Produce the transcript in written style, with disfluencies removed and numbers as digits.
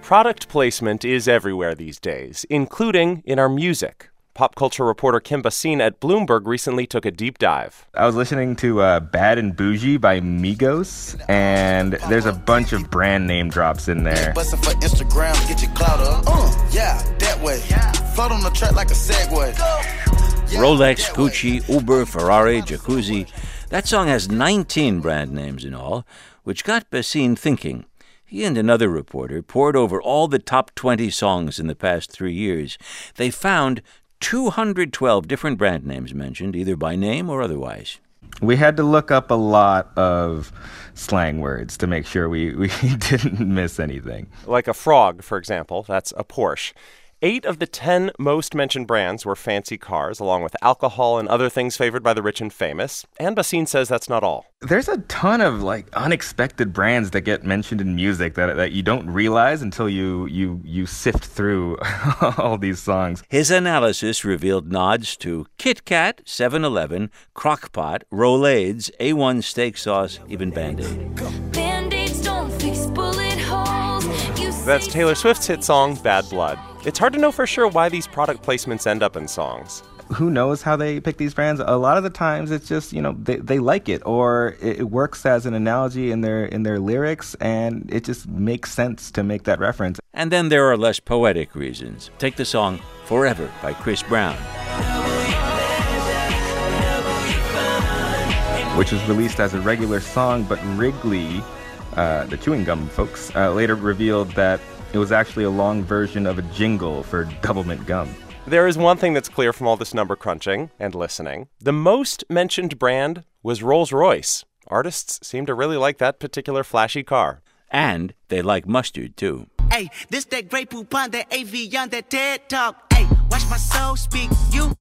Product placement is everywhere these days, including in our music. Pop culture reporter Kim Basin at Bloomberg recently took a deep dive. I was listening to Bad and Bougie by Migos, and there's a bunch of brand name drops in there. Bustin' for Instagram, get your clout up. Yeah, that way. Float on the track like a Segway. Rolex, Gucci, Uber, Ferrari, Jacuzzi. That song has 19 brand names in all, which got Basin thinking. He and another reporter pored over all the top 20 songs in the past 3 years. They found 212 different brand names mentioned, either by name or otherwise. We had to look up a lot of slang words to make sure we didn't miss anything. Like a frog, for example, that's a Porsche. 8 of the 10 most mentioned brands were fancy cars, along with alcohol and other things favored by the rich and famous. And Basin says that's not all. There's a ton of unexpected brands that get mentioned in music that you don't realize until you sift through all these songs. His analysis revealed nods to Kit Kat, 7-Eleven, Crock-Pot, Rolaids, A1 steak sauce, even Band-Aid. Band-Aids don't fix bullet holes. That's Taylor Swift's hit song, Bad Blood. It's hard to know for sure why these product placements end up in songs. Who knows how they pick these brands? A lot of the times it's just, they like it, or it works as an analogy in their lyrics, and it just makes sense to make that reference. And then there are less poetic reasons. Take the song Forever by Chris Brown, which was released as a regular song, but Wrigley, the chewing gum folks, later revealed that it was actually a long version of a jingle for Doublemint gum. There is one thing that's clear from all this number crunching and listening. The most mentioned brand was Rolls-Royce. Artists seem to really like that particular flashy car. And they like mustard, too. Hey, this that Grey Poupon, that AV on that TED Talk. Hey, watch my soul speak. You